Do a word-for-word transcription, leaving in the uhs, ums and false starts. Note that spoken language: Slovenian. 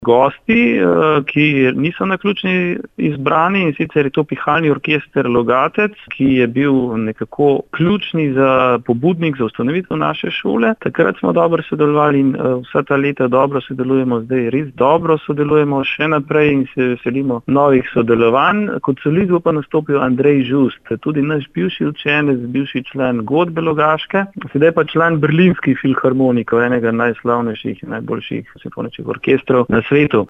gosti, ki niso naključni izbrani, in sicer je to Pihalni orkester Logatec, ki je bil nekako ključni za pobudnik za ustanovitev naše šole. Takrat smo dobro sodelovali in vsa ta leta dobro sodelujemo, zdaj res dobro sodelujemo še naprej in se veselimo novih sodelovanj. Kot solist bo pa nastopil Andrej Žust, tudi naš bivši učenec, bivši član godbe Logaške, sedaj pa član berlinskih filharmonikov, enega najslavnejših in najboljših simfoničnih orkestrov na svetu.